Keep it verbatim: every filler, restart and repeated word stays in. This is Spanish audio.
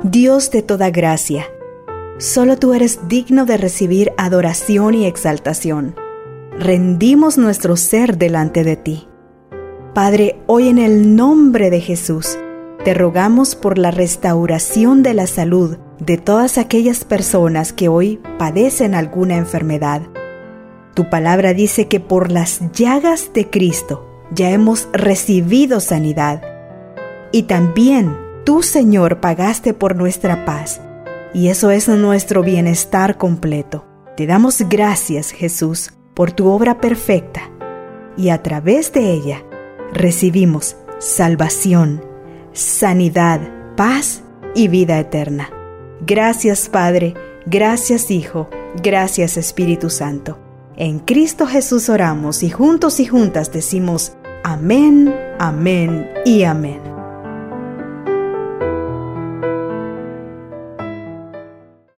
Dios de toda gracia, solo tú eres digno de recibir adoración y exaltación. Rendimos nuestro ser delante de ti. Padre, hoy en el nombre de Jesús, te rogamos por la restauración de la salud de todas aquellas personas que hoy padecen alguna enfermedad. Tu palabra dice que por las llagas de Cristo ya hemos recibido sanidad. Y también tú, Señor, pagaste por nuestra paz, y eso es nuestro bienestar completo. Te damos gracias, Jesús, por tu obra perfecta, y a través de ella recibimos salvación, sanidad, paz y vida eterna. Gracias, Padre, gracias, Hijo, gracias, Espíritu Santo. En Cristo Jesús oramos y juntos y juntas decimos amén, amén y amén.